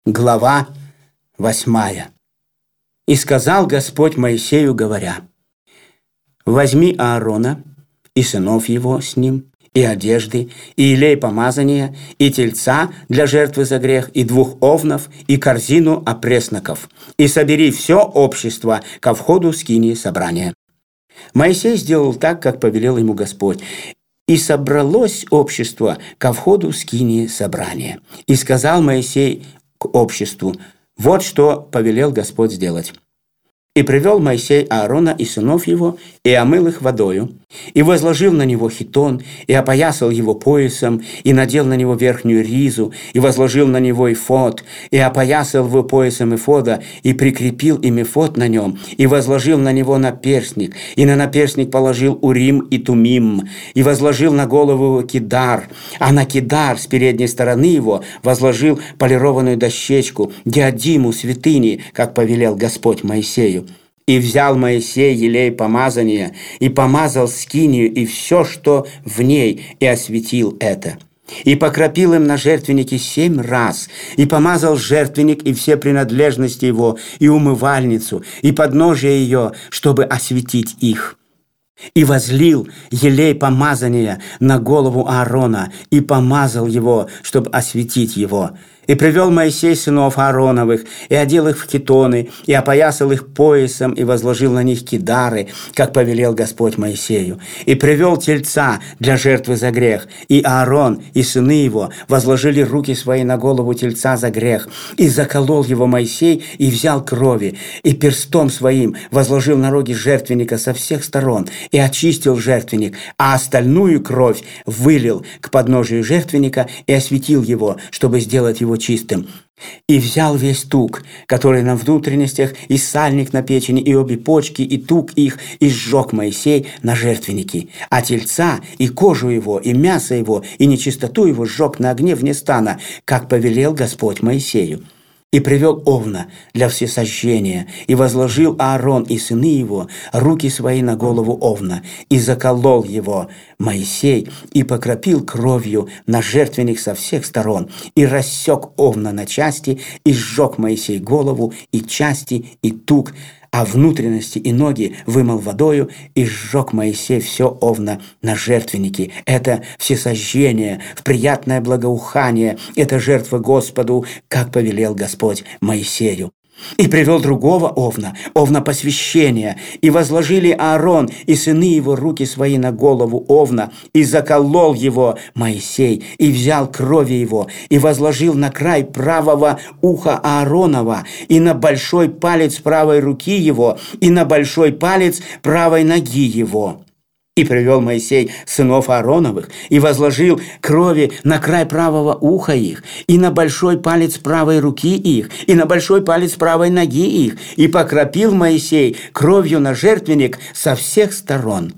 Глава 8. «И сказал Господь Моисею, говоря: возьми Аарона и сынов его с ним, и одежды, и елей помазания, и тельца для жертвы за грех, и 2 овнов, и корзину опресноков, и собери все общество ко входу скинии собрания». Моисей сделал так, как повелел ему Господь. И собралось общество ко входу скинии собрания. И сказал Моисей к обществу: вот что повелел Господь сделать. И привел Моисей Аарона и сынов его, и омыл их водою, и возложил на него хитон, и опоясал его поясом, и надел на него верхнюю ризу, и возложил на него эфод, и опоясал его поясом эфода, и прикрепил им эфод на нем, и возложил на него наперстник, и на наперстник положил урим и тумим, и возложил на голову его кидар, а на кидар с передней стороны его возложил полированную дощечку, диадиму святыни, как повелел Господь Моисею. И взял Моисей елей помазания, и помазал скинию и все, что в ней, и осветил это. И покропил им на жертвеннике 7 раз, и помазал жертвенник и все принадлежности его, и умывальницу, и подножие ее, чтобы осветить их. И возлил елей помазания на голову Аарона, и помазал его, чтобы осветить его. И привел Моисей сынов Аароновых, и одел их в хитоны, и опоясал их поясом, и возложил на них кидары, как повелел Господь Моисею. И привел тельца для жертвы за грех, и Аарон, и сыны его возложили руки свои на голову тельца за грех, и заколол его Моисей, и взял крови, и перстом своим возложил на роги жертвенника со всех сторон, и очистил жертвенник, а остальную кровь вылил к подножию жертвенника и осветил его, чтобы сделать его чистым. И взял весь тук, который на внутренностях, и сальник на печени, и обе почки, и тук их, и сжег Моисей на жертвеннике. А тельца, и кожу его, и мясо его, и нечистоту его сжег на огне вне стана, как повелел Господь Моисею. И привел овна для всесожжения, и возложил Аарон и сыны его руки свои на голову овна, и заколол его Моисей, и покропил кровью на жертвенник со всех сторон, и рассек овна на части, и сжег Моисей голову, и части, и тук, а внутренности и ноги вымыл водою, и сжег Моисей все овна на жертвеннике. Это всесожжение, в приятное благоухание, это жертва Господу, как повелел Господь Моисею. И привел другого овна посвящения, и возложили Аарон и сыны его руки свои на голову овна, и заколол его Моисей, и взял крови его, и возложил на край правого уха Ааронова, и на большой палец правой руки его, и на большой палец правой ноги его. И привел Моисей сынов Аароновых, и возложил крови на край правого уха их, и на большой палец правой руки их, и на большой палец правой ноги их, и покропил Моисей кровью на жертвенник со всех сторон.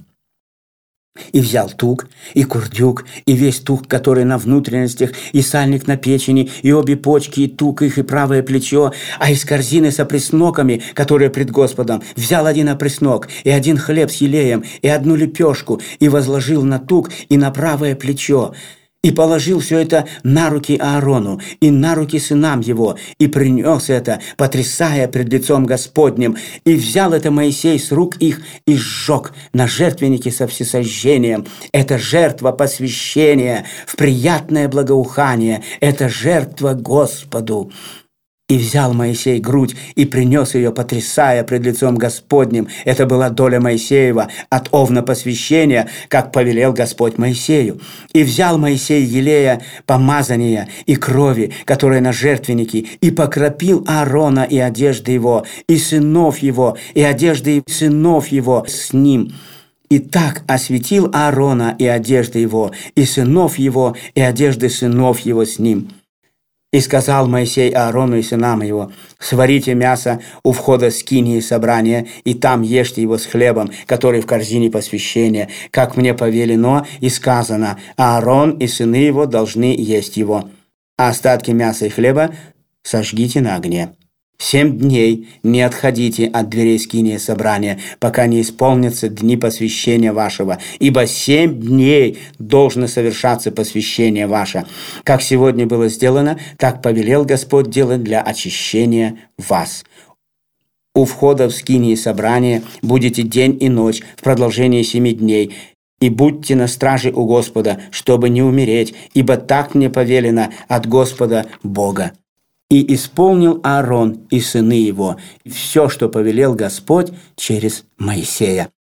И взял тук, и курдюк, и весь тук, который на внутренностях, и сальник на печени, и обе почки, и тук их, и правое плечо, а из корзины с опресноками, которые пред Господом, взял 1 опреснок, и 1 хлеб с елеем, и 1 лепешку, и возложил на тук и на правое плечо. И положил все это на руки Аарону и на руки сынам его, и принес это, потрясая пред лицом Господним. И взял это Моисей с рук их и сжег на жертвеннике со всесожжением. Это жертва посвящения в приятное благоухание, это жертва Господу. И взял Моисей грудь и принес ее, потрясая пред лицом Господним. Это была доля Моисеева от овна посвящения, как повелел Господь Моисею. И взял Моисей елея помазания и крови, которые на жертвеннике, и покропил Аарона и одежды его, и сынов его, и одежды сынов его с ним. И так осветил Аарона и одежды его, и сынов его, и одежды сынов его с ним. И сказал Моисей Аарону и сынам его: сварите мясо у входа скинии собрания, и там ешьте его с хлебом, который в корзине посвящения, как мне повелено и сказано: Аарон и сыны его должны есть его. А остатки мяса и хлеба сожгите на огне. 7 дней не отходите от дверей скиния собрания, пока не исполнятся дни посвящения вашего, ибо 7 дней должно совершаться посвящение ваше. Как сегодня было сделано, так повелел Господь делать для очищения вас. У входа в скинии собрания будете день и ночь в продолжении 7 дней, и будьте на страже у Господа, чтобы не умереть, ибо так мне повелено от Господа Бога. И исполнил Аарон и сыны его все, что повелел Господь через Моисея.